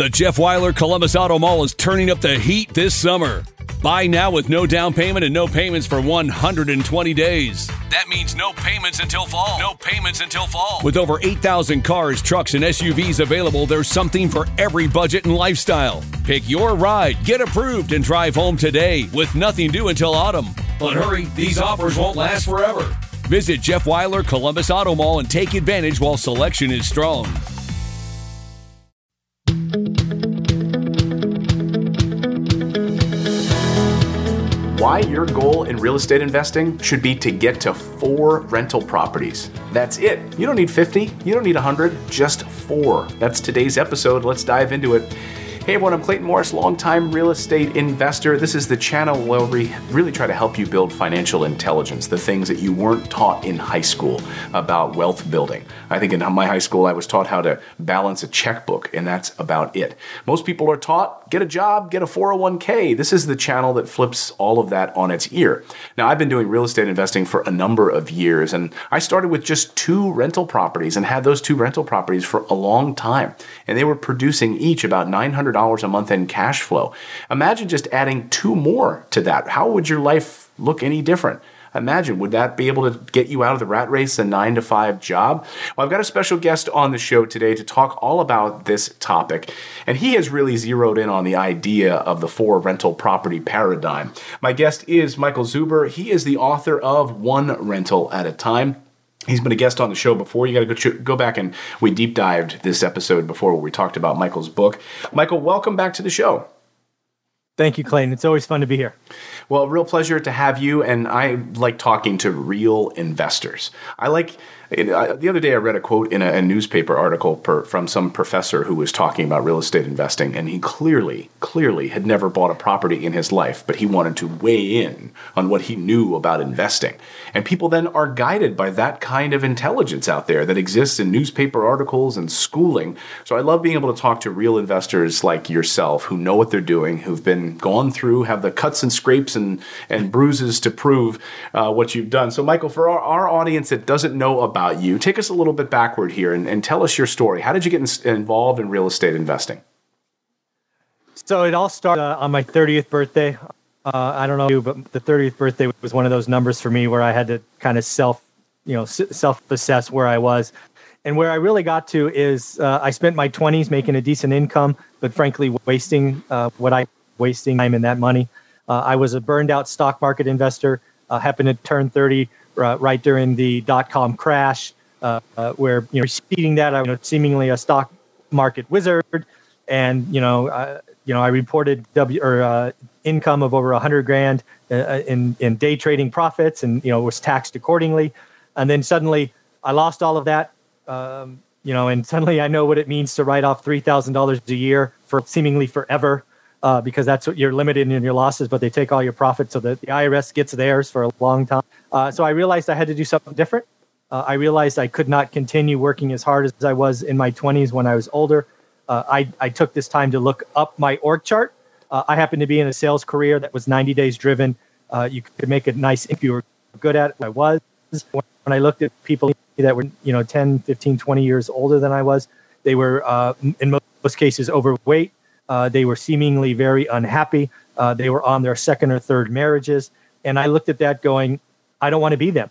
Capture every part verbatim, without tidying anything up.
The Jeff Weiler Columbus Auto Mall is turning up the heat this summer. Buy now with no down payment and no payments for one hundred twenty days. That means no payments until fall. No payments until fall. With over eight thousand cars, trucks, and S U Vs available, there's something for every budget and lifestyle. Pick your ride, get approved, and drive home today with nothing due until autumn. But hurry, these offers won't last forever. Visit Jeff Weiler Columbus Auto Mall and take advantage while selection is strong. Why your goal in real estate investing should be to get to four rental properties. That's it. You don't need fifty, you don't need one hundred, just four. That's today's episode. Let's dive into it. Hey everyone, I'm Clayton Morris, longtime real estate investor. This is the channel where we really try to help you build financial intelligence, the things that you weren't taught in high school about wealth building. I think in my high school, I was taught how to balance a checkbook, and that's about it. Most people are taught, get a job, get a four oh one k. This is the channel that flips all of that on its ear. Now, I've been doing real estate investing for a number of years, and I started with just two rental properties and had those two rental properties for a long time. And they were producing each about nine hundred dollars a month in cash flow. Imagine just adding two more to that. How would your life look any different? Imagine, would that be able to get you out of the rat race, the nine to five job? Well, I've got a special guest on the show today to talk all about this topic, and he has really zeroed in on the idea of the four rental property paradigm. My guest is Michael Zuber. He is the author of One Rental at a Time. He's been a guest on the show before. You got to go, ch- go back and we deep dived this episode before where we talked about Michael's book. Michael, welcome back to the show. Thank you, Clayton. It's always fun to be here. Well, real pleasure to have you. And I like talking to real investors. I like the other day I read a quote in a, a newspaper article per, from some professor who was talking about real estate investing, and he clearly, clearly had never bought a property in his life, but he wanted to weigh in on what he knew about investing. And people then are guided by that kind of intelligence out there that exists in newspaper articles and schooling. So I love being able to talk to real investors like yourself who know what they're doing, who've been gone through, have the cuts and scrapes and, and bruises to prove uh, what you've done. So Michael, for our, our audience that doesn't know about you, take us a little bit backward here and, and tell us your story. How did you get in, involved in real estate investing? So it all started uh, on my thirtieth birthday. Uh, I don't know you, but the thirtieth birthday was one of those numbers for me where I had to kind of self, you know, self-assess where I was. And where I really got to is uh, I spent my twenties making a decent income, but frankly, wasting uh, what I wasting time and that money. Uh, I was a burned out stock market investor, uh, happened to turn thirty uh, right during the dot-com crash, uh, uh, where, you know, preceding that, I was seemingly a stock market wizard. And, you know, uh, you know, I reported W or uh, income of over a hundred grand uh, in, in day trading profits and, you know, was taxed accordingly. And then suddenly I lost all of that, um, you know, and suddenly I know what it means to write off three thousand dollars a year for seemingly forever. Uh, because that's what you're limited in your losses, but they take all your profits so that the I R S gets theirs for a long time. Uh, so I realized I had to do something different. Uh, I realized I could not continue working as hard as I was in my twenties when I was older. Uh, I, I took this time to look up my org chart. Uh, I happened to be in a sales career that was ninety days driven. Uh, you could make a nice if you were good at it. I was. When I looked at people that were, you know, ten, fifteen, twenty years older than I was, they were uh, in most cases overweight. Uh, they were seemingly very unhappy. Uh, they were on their second or third marriages. And I looked at that going, I don't want to be them.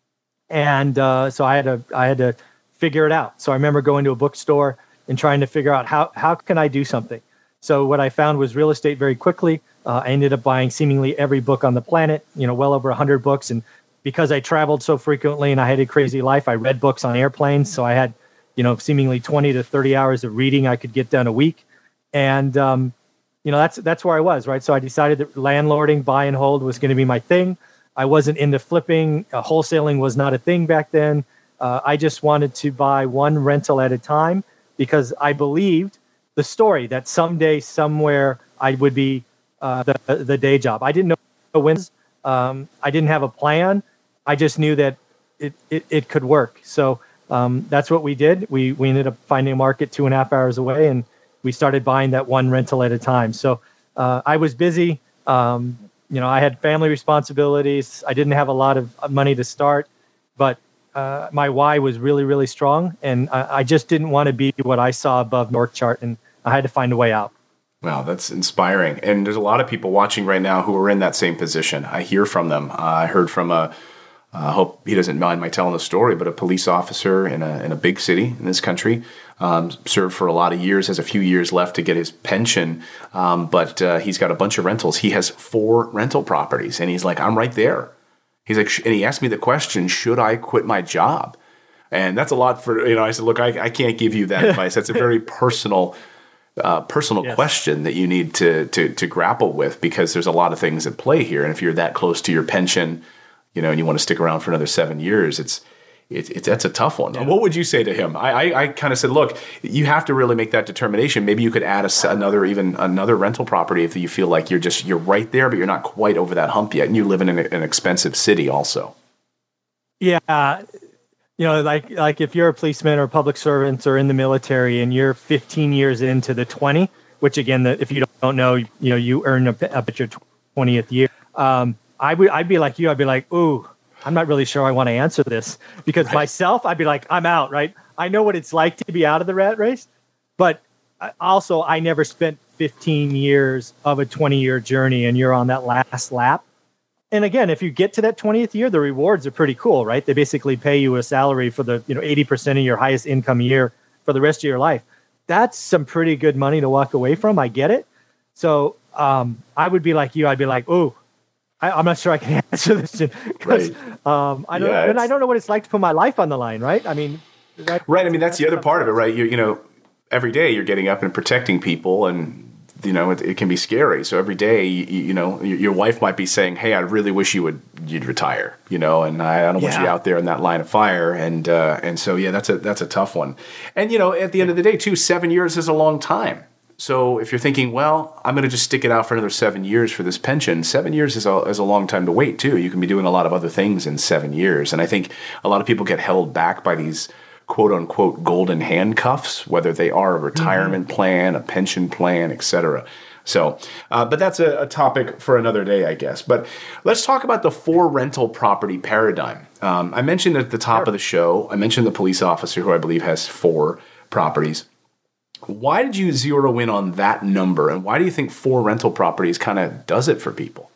And uh, so I had to I had to figure it out. So I remember going to a bookstore and trying to figure out how, how can I do something? So what I found was real estate very quickly. Uh, I ended up buying seemingly every book on the planet, you know, well over one hundred books. And because I traveled so frequently and I had a crazy life, I read books on airplanes. So I had, you know, seemingly twenty to thirty hours of reading I could get done a week. And, um, you know, that's that's where I was, right? So I decided that landlording, buy and hold was going to be my thing. I wasn't into flipping. Uh, wholesaling was not a thing back then. Uh, I just wanted to buy one rental at a time because I believed the story that someday, somewhere, I would be uh, the, the day job. I didn't know when. Um, I didn't have a plan. I just knew that it, it, it could work. So um, that's what we did. We, we ended up finding a market two and a half hours away, and we started buying that one rental at a time. So uh, I was busy. Um, you know, I had family responsibilities. I didn't have a lot of money to start, but uh, my why was really, really strong. And I, I just didn't want to be what I saw above the org chart. And I had to find a way out. Wow, that's inspiring. And there's a lot of people watching right now who are in that same position. I hear from them. Uh, I heard from a, I uh, hope he doesn't mind my telling the story, but a police officer in a in a big city in this country, um, served for a lot of years, has a few years left to get his pension, um, but uh, he's got a bunch of rentals. He has four rental properties, and he's like, I'm right there. He's like, and he asked me the question, should I quit my job? And that's a lot for, you know, I said, look, I, I can't give you that advice. That's a very personal Uh, personal yes. question that you need to, to to grapple with, because there's a lot of things at play here. And if you're that close to your pension, you know, and you want to stick around for another seven years, it's it, it that's a tough one. Yeah. What would you say to him? I I, I kind of said, look, you have to really make that determination. Maybe you could add a, another even another rental property if you feel like you're just you're right there, but you're not quite over that hump yet, and you live in an, an expensive city also. Yeah. You know, like like if you're a policeman or public servant or in the military and you're fifteen years into the twenty, which again, the, if you don't know, you know, you earn up, up at your twentieth year. Um, I would, I'd be like you. I'd be like, ooh, I'm not really sure I want to answer this, because right. myself, I'd be like, I'm out, right? I know what it's like to be out of the rat race, but also I never spent fifteen years of a twenty year journey, and you're on that last lap. And again, if you get to that twentieth year, the rewards are pretty cool, right? They basically pay you a salary for the, you know, eighty percent of your highest income year for the rest of your life. That's some pretty good money to walk away from. I get it. So um, I would be like you. I'd be like, ooh, I, I'm not sure I can answer this, because right. um, I don't, yeah, and I don't know what it's like to put my life on the line, right? I mean, that, right. I mean, that's the other part of it, right? You, you know, every day you're getting up and protecting people, and you know, it, it can be scary. So every day, you, you know, your, your wife might be saying, "Hey, I really wish you would you'd retire," you know, and I, I don't yeah. want you out there in that line of fire. And uh, and so yeah, that's a that's a tough one. And you know, at the end of the day, too, seven years is a long time. So if you're thinking, well, I'm going to just stick it out for another seven years for this pension, seven years is a, is a long time to wait, too. You can be doing a lot of other things in seven years. And I think a lot of people get held back by these quote unquote golden handcuffs, whether they are a retirement mm-hmm. plan, a pension plan, et cetera. So, uh, but that's a, a topic for another day, I guess. But let's talk about the four rental property paradigm. Um, I mentioned at the top sure. of the show, I mentioned the police officer who I believe has four properties. Why did you zero in on that number? And why do you think four rental properties kind of does it for people?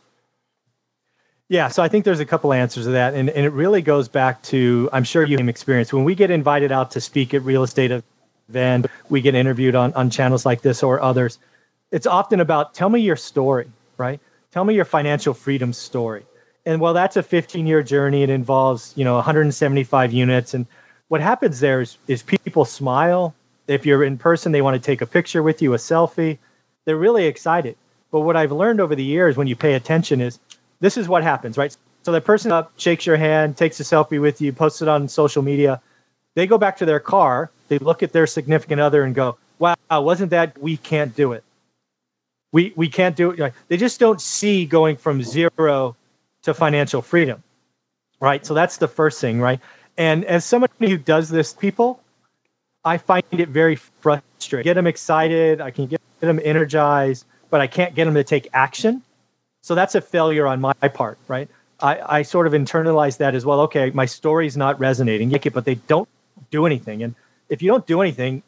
Yeah, so I think there's a couple answers to that. And, and it really goes back to, I'm sure you have experience. When we get invited out to speak at real estate events, we get interviewed on, on channels like this or others. It's often about, tell me your story, right? Tell me your financial freedom story. And while that's a fifteen-year journey, it involves, you know, one hundred seventy-five units. And what happens there is, is people smile. If you're in person, they want to take a picture with you, a selfie. They're really excited. But what I've learned over the years when you pay attention is this is what happens, right? So the person up shakes your hand, takes a selfie with you, posts it on social media. They go back to their car. They look at their significant other and go, wow, wasn't that, we can't do it. We we can't do it. They just don't see going from zero to financial freedom, right? So that's the first thing, right? And as somebody who does this, people, I find it very frustrating. Get them excited, I can get them energized, but I can't get them to take action. So that's a failure on my part, right? I, I sort of internalize that as well. Okay, my story's not resonating, but they don't do anything. And if you don't do anything,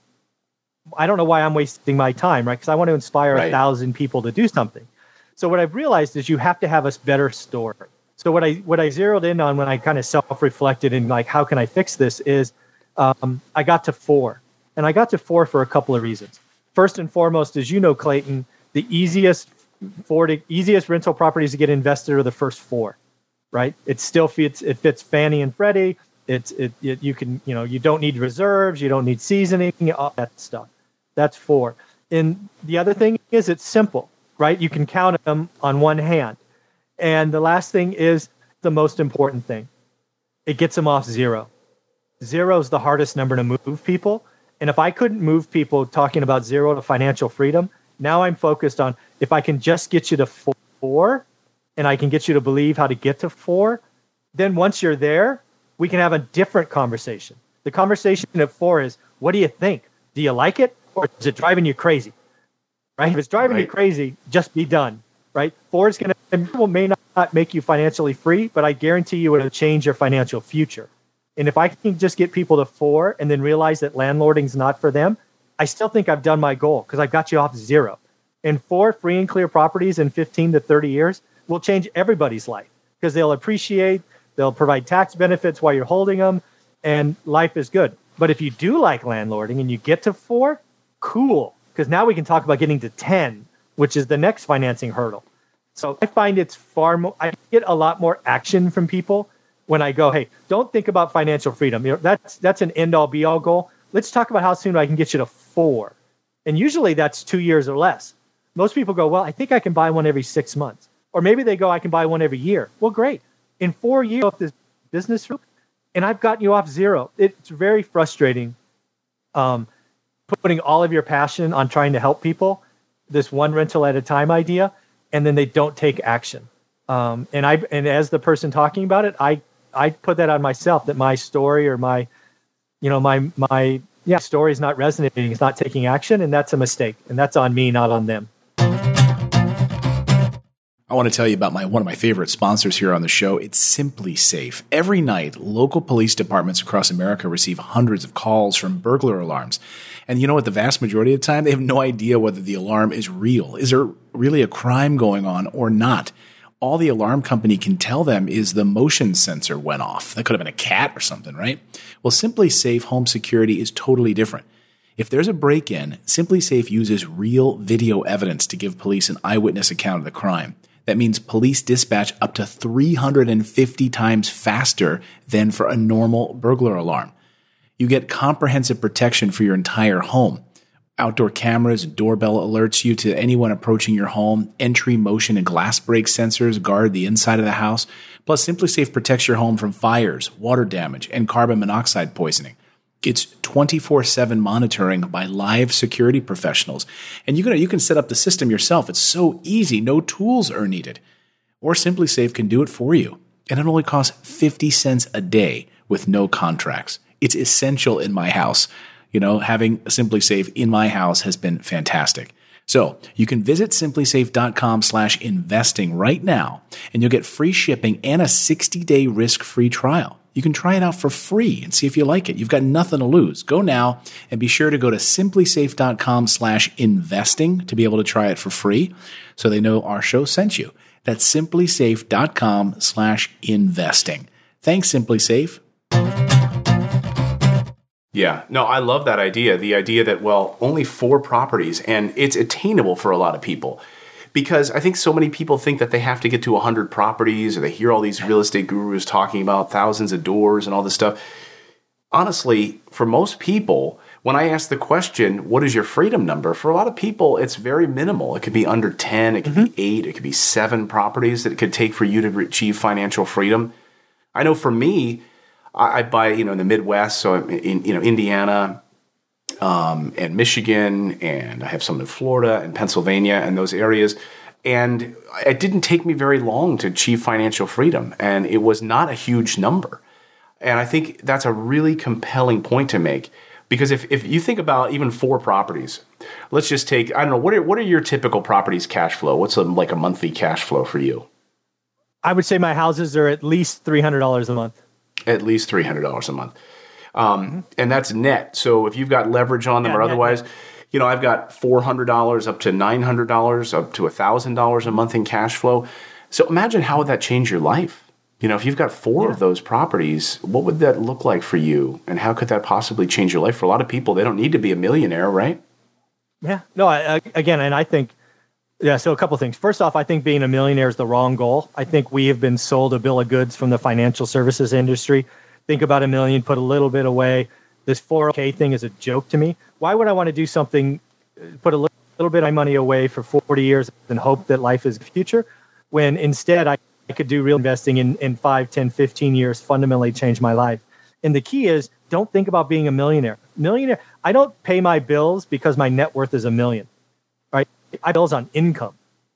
I don't know why I'm wasting my time, right? Because I want to inspire right. a thousand people to do something. So what I've realized is you have to have a better story. So what I what I zeroed in on when I kind of self-reflected and like, how can I fix this is um, I got to four. And I got to four for a couple of reasons. First and foremost, as you know, Clayton, the easiest four to, easiest rental properties to get invested are the first four, right? It still fits, it fits Fannie and Freddie. It's it, it you can, you know, you don't need reserves, you don't need seasoning, all that stuff. That's four. And the other thing is it's simple, right? You can count them on one hand. And the last thing is the most important thing. It gets them off zero. Zero is the hardest number to move people. And if I couldn't move people talking about zero to financial freedom, now I'm focused on if I can just get you to four and I can get you to believe how to get to four, then once you're there, we can have a different conversation. The conversation at four is, what do you think? Do you like it? Or is it driving you crazy? Right? If it's driving right. you crazy, just be done. Right? Four is going to, may not make you financially free, but I guarantee you it'll change your financial future. And if I can just get people to four and then realize that landlording is not for them, I still think I've done my goal because I've got you off zero. And four free and clear properties in fifteen to thirty years will change everybody's life because they'll appreciate, they'll provide tax benefits while you're holding them, and life is good. But if you do like landlording and you get to four, cool. Because now we can talk about getting to ten, which is the next financing hurdle. So I find it's far more, I get a lot more action from people when I go, hey, don't think about financial freedom. You know, that's that's an end all be all goal. Let's talk about how soon I can get you to four. And usually that's two years or less. Most people go, well, I think I can buy one every six months. Or maybe they go, I can buy one every year. Well, great. In four years of this business route, and I've gotten you off zero. It's very frustrating um, putting all of your passion on trying to help people, this one rental at a time idea, and then they don't take action. Um, and I and as the person talking about it, I I put that on myself that my story or my, you know, my my yeah story is not resonating, it's not taking action, and that's a mistake, and that's on me, not on them. I want to tell you about my one of my favorite sponsors here on the show. It's Simply Safe. Every night, local police departments across America receive hundreds of calls from burglar alarms. And you know what? The vast majority of the time, they have no idea whether the alarm is real. Is there really a crime going on or not? All the alarm company can tell them is the motion sensor went off. That could have been a cat or something, right? Well, Simply Safe home security is totally different. If there's a break-in, Simply Safe uses real video evidence to give police an eyewitness account of the crime. That means police dispatch up to three hundred fifty times faster than for a normal burglar alarm. You get comprehensive protection for your entire home. Outdoor cameras and doorbell alerts you to anyone approaching your home. Entry, motion, and glass break sensors guard the inside of the house. Plus, Simply Safe protects your home from fires, water damage, and carbon monoxide poisoning. It's twenty-four seven monitoring by live security professionals. And you can, you can set up the system yourself. It's so easy. No tools are needed. Or Simply Safe can do it for you. And it only costs fifty cents a day with no contracts. It's essential in my house. You know, having Simply Safe in my house has been fantastic. So you can visit simplysafe.com slash investing right now, and you'll get free shipping and a sixty-day risk-free trial. You can try it out for free and see if you like it. You've got nothing to lose. Go now and be sure to go to simplysafe.com slash investing to be able to try it for free so they know our show sent you. That's simplysafe.com slash investing. Thanks, Simply Safe. Yeah, no, I love that idea. The idea that, well, only four properties, and it's attainable for a lot of people. Because I think so many people think that they have to get to one hundred properties, or they hear all these real estate gurus talking about thousands of doors and all this stuff. Honestly, for most people, when I ask the question, what is your freedom number? For a lot of people, it's very minimal. It could be under ten, it could mm-hmm. be eight, it could be seven properties that it could take for you to achieve financial freedom. I know for me, I, I buy, you know, in the Midwest, so I'm in, you know, Indiana, Um, and Michigan, and I have some in Florida and Pennsylvania and those areas. And it didn't take me very long to achieve financial freedom, and it was not a huge number. And I think that's a really compelling point to make, because if, if you think about even four properties, let's just take, I don't know, what are, what are your typical properties cash flow? What's a, like a monthly cash flow for you? I would say my houses are at least three hundred dollars a month. At least three hundred dollars a month. Um, mm-hmm. And that's net. So if you've got leverage on them yeah, or otherwise, net. you know, I've got four hundred dollars up to nine hundred dollars, up to one thousand dollars a month in cash flow. So imagine how would that change your life? You know, if you've got four yeah. of those properties, what would that look like for you? And how could that possibly change your life? For a lot of people, they don't need to be a millionaire, right? Yeah. No, I, I, again, and I think, yeah, so a couple things. First off, I think being a millionaire is the wrong goal. I think we have been sold a bill of goods from the financial services industry. Think about a million, put a little bit away. This four oh K thing is a joke to me. Why would I want to do something, put a little, little bit of my money away for forty years and hope that life is the future, when instead I, I could do real investing in, in five, ten, fifteen years, fundamentally change my life. And the key is, don't think about being a millionaire. Millionaire, I don't pay my bills because my net worth is a million, right? I bills on income.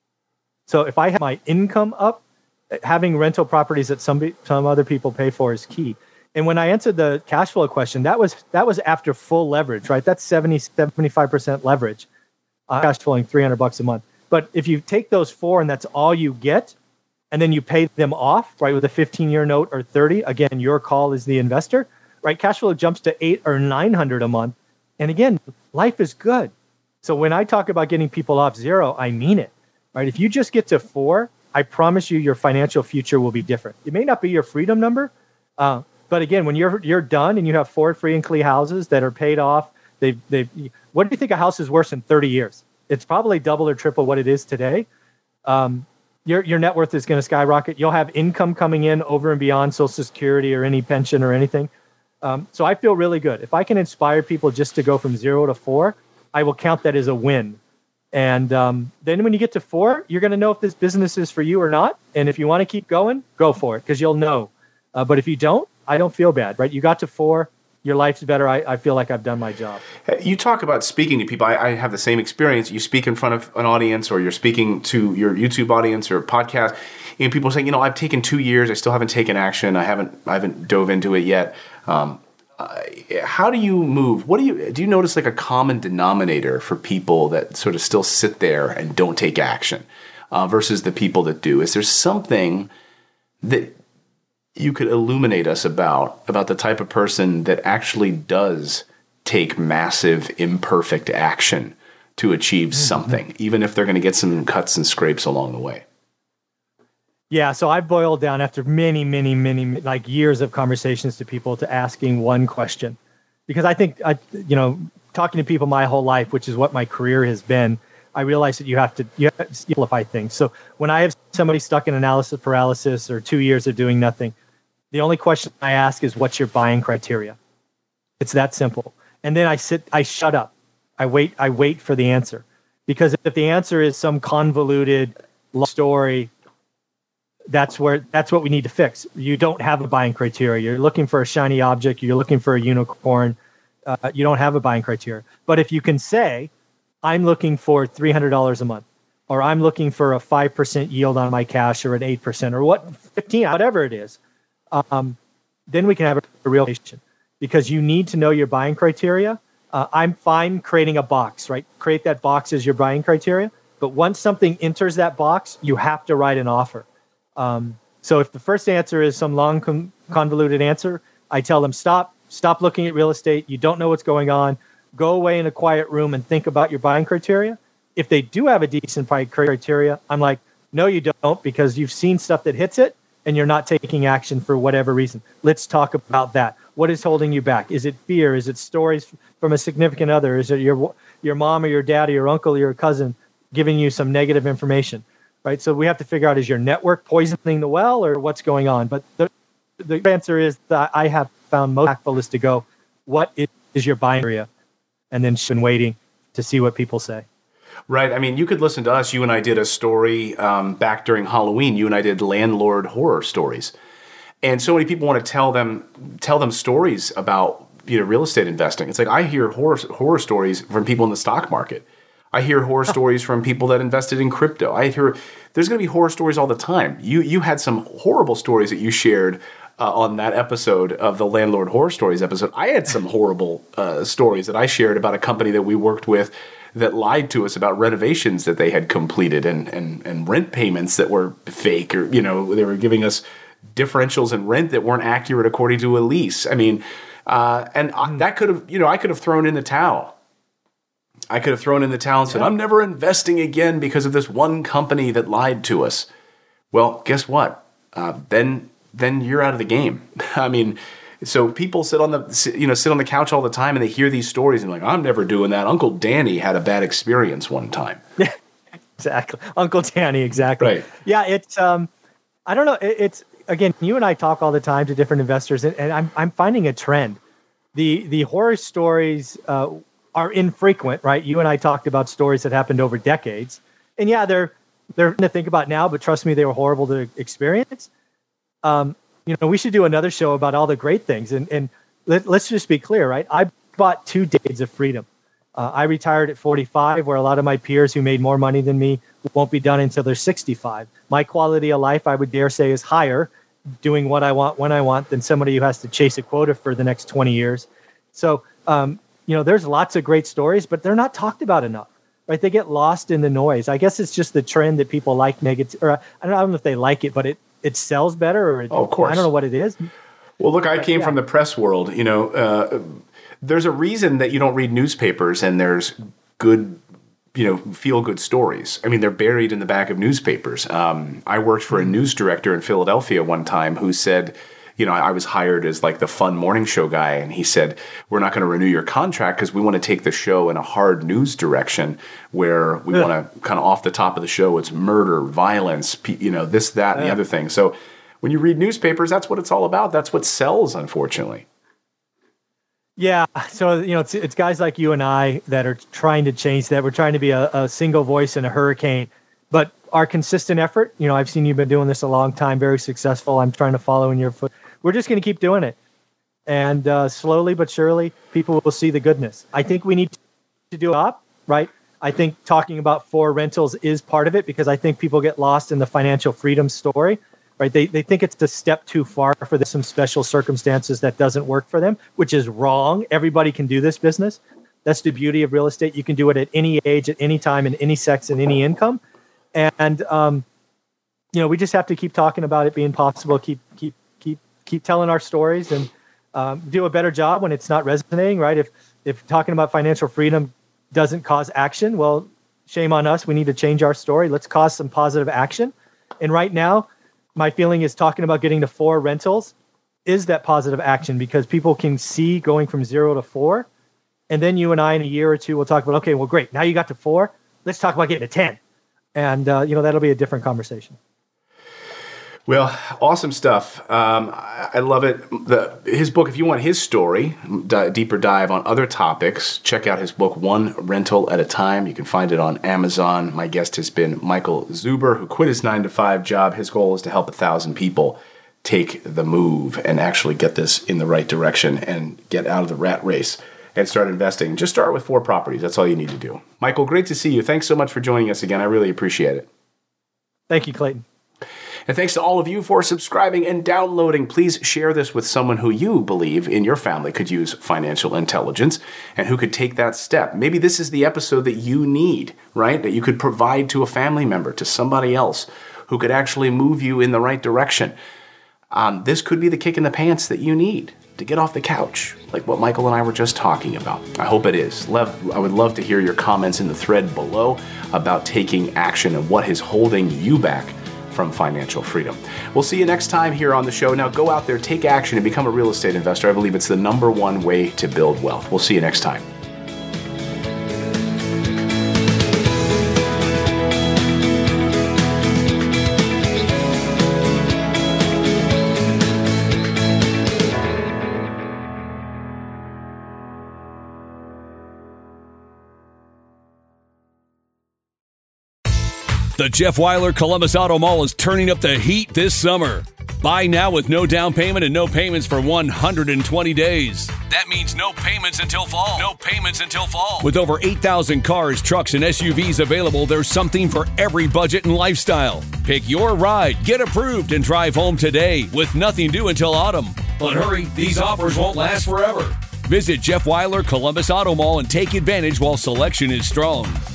So if I have my income up, having rental properties that some, some other people pay for is key. And when I answered the cash flow question, that was that was after full leverage, right? That's seventy, seventy-five percent leverage, uh, cash flowing three hundred bucks a month. But if you take those four and that's all you get, and then you pay them off, right, with a fifteen-year note or thirty, again, your call as the investor, right? Cash flow jumps to eight or nine hundred a month. And again, life is good. So when I talk about getting people off zero, I mean it, right? If you just get to four, I promise you your financial future will be different. It may not be your freedom number, uh, but again, when you're you're done and you have four free and clear houses that are paid off, they they what do you think a house is worth in thirty years? It's probably double or triple what it is today. Um, your your net worth is going to skyrocket. You'll have income coming in over and beyond Social Security or any pension or anything. Um, so I feel really good. If I can inspire people just to go from zero to four, I will count that as a win. And um, then when you get to four, you're going to know if this business is for you or not. And if you want to keep going, go for it because you'll know. Uh, but if you don't, I don't feel bad, right? You got to four, your life's better. I, I feel like I've done my job. You talk about speaking to people. I, I have the same experience. You speak in front of an audience or you're speaking to your YouTube audience or podcast. And people say, you know, I've taken two years. I still haven't taken action. I haven't I haven't dove into it yet. Um, uh, how do you move? What do you do? You notice like a common denominator for people that sort of still sit there and don't take action uh, versus the people that do? Is there something that you could illuminate us about about the type of person that actually does take massive, imperfect action to achieve mm-hmm. something, even if they're going to get some cuts and scrapes along the way? Yeah, so I've boiled down after many, many, many, like years of conversations to people to asking one question. Because I think, I, you know, talking to people my whole life, which is what my career has been, I realize that you have to, you have to simplify things. So when I have somebody stuck in analysis paralysis or two years of doing nothing, the only question I ask is, what's your buying criteria? It's that simple. And then I sit, I shut up. I wait, I wait for the answer. Because if the answer is some convoluted long story, that's where, that's what we need to fix. You don't have a buying criteria. You're looking for a shiny object. You're looking for a unicorn. Uh, you don't have a buying criteria. But if you can say, I'm looking for three hundred dollars a month, or I'm looking for a five percent yield on my cash, or an eight percent, or what, fifteen, whatever it is, um, then we can have a real conversation, because you need to know your buying criteria. Uh, I'm fine creating a box, right? Create that box as your buying criteria. But once something enters that box, you have to write an offer. Um, so if the first answer is some long con- convoluted answer, I tell them, stop, stop looking at real estate. You don't know what's going on. Go away in a quiet room and think about your buying criteria. If they do have a decent buying criteria, I'm like, no, you don't, because you've seen stuff that hits it and you're not taking action for whatever reason. Let's talk about that. What is holding you back? Is it fear? Is it stories from a significant other? Is it your your mom or your dad or your uncle or your cousin giving you some negative information? Right, so we have to figure out, is your network poisoning the well, or what's going on? But the, the answer is that I have found most impactful is to go, what is, is your buying area? And then been waiting to see what people say. Right. I mean, you could listen to us. You and I did a story um, back during Halloween. You and I did landlord horror stories. And so many people want to tell them tell them stories about, you know, real estate investing. It's like I hear horror horror stories from people in the stock market. I hear horror stories from people that invested in crypto. I hear there's going to be horror stories all the time. You you had some horrible stories that you shared uh, on that episode of the Landlord Horror Stories episode. I had some horrible uh, stories that I shared about a company that we worked with that lied to us about renovations that they had completed and and, and rent payments that were fake, or, you know, they were giving us differentials in rent that weren't accurate according to a lease. I mean, uh, and I, that could have, you know, I could have thrown in the towel. I could have thrown in the towel and said, I'm never investing again because of this one company that lied to us. Well, guess what? Uh, then then you're out of the game. I mean, so people sit on the you know sit on the couch all the time and they hear these stories and like, I'm never doing that. Uncle Danny had a bad experience one time. Yeah, exactly. Uncle Danny, exactly. Right. Yeah, it's um, I don't know. It, it's again, you and I talk all the time to different investors, and, and I'm I'm finding a trend. The the horror stories Uh, are infrequent, right? You and I talked about stories that happened over decades. And yeah, they're they're to think about now, but trust me, they were horrible to experience. Um, you know, we should do another show about all the great things. And and let, let's just be clear, right? I bought two decades of freedom. Uh, I retired at forty-five, where a lot of my peers who made more money than me won't be done until they're sixty-five. My quality of life, I would dare say, is higher doing what I want when I want than somebody who has to chase a quota for the next twenty years. So, um, you know, there's lots of great stories, but they're not talked about enough, right? They get lost in the noise. I guess it's just the trend that people like negative, or I don't know if they like it, but it, it sells better, or it, oh, of course. I don't know what it is. Well, look, I came yeah. from the press world. You know, uh, there's a reason that you don't read newspapers and there's good, you know, feel-good stories. I mean, they're buried in the back of newspapers. Um, I worked for a news director in Philadelphia one time who said, you know, I was hired as like the fun morning show guy, and he said, we're not going to renew your contract because we want to take the show in a hard news direction where we yeah. want to kind of off the top of the show, it's murder, violence, you know, this, that, and yeah. the other thing. So when you read newspapers, that's what it's all about. That's what sells, unfortunately. Yeah. So, you know, it's, it's guys like you and I that are trying to change that. We're trying to be a, a single voice in a hurricane. But our consistent effort, you know, I've seen you've been doing this a long time, very successful. I'm trying to follow in your foot. We're just going to keep doing it. And uh, slowly but surely, people will see the goodness. I think we need to do it up, right? I think talking about for rentals is part of it because I think people get lost in the financial freedom story, right? They they think it's a step too far for some special circumstances that doesn't work for them, which is wrong. Everybody can do this business. That's the beauty of real estate. You can do it at any age, at any time, in any sex, and any income. And, um, you know, we just have to keep talking about it being possible, keep keep keep keep telling our stories, and um, do a better job when it's not resonating, right? If if talking about financial freedom doesn't cause action, well, shame on us. We need to change our story. Let's cause some positive action. And right now, my feeling is talking about getting to four rentals is that positive action because people can see going from zero to four. And then you and I in a year or two will talk about, okay, well, great. Now you got to four. Let's talk about getting to ten. And, uh, you know, that'll be a different conversation. Well, awesome stuff. Um, I, I love it. The, his book, if you want his story, d- deeper dive on other topics, check out his book, One Rental at a Time. You can find it on Amazon. My guest has been Michael Zuber, who quit his nine to five job. His goal is to help a thousand people take the move and actually get this in the right direction and get out of the rat race and start investing. Just start with four properties. That's all you need to do. Michael, great to see you. Thanks so much for joining us again. I really appreciate it. Thank you, Clayton. And thanks to all of you for subscribing and downloading. Please share this with someone who you believe in your family could use financial intelligence and who could take that step. Maybe this is the episode that you need, right? That you could provide to a family member, to somebody else who could actually move you in the right direction. Um, this could be the kick in the pants that you need to get off the couch, like what Michael and I were just talking about. I hope it is. Love, I would love to hear your comments in the thread below about taking action and what is holding you back from financial freedom. We'll see you next time here on the show. Now go out there, take action, and become a real estate investor. I believe it's the number one way to build wealth. We'll see you next time. The Jeff Weiler Columbus Auto Mall is turning up the heat this summer. Buy now with no down payment and no payments for one hundred twenty days. That means no payments until fall. No payments until fall. With over eight thousand cars, trucks, and S U Vs available, there's something for every budget and lifestyle. Pick your ride, get approved, and drive home today with nothing due until autumn. But hurry, these offers won't last forever. Visit Jeff Weiler Columbus Auto Mall and take advantage while selection is strong.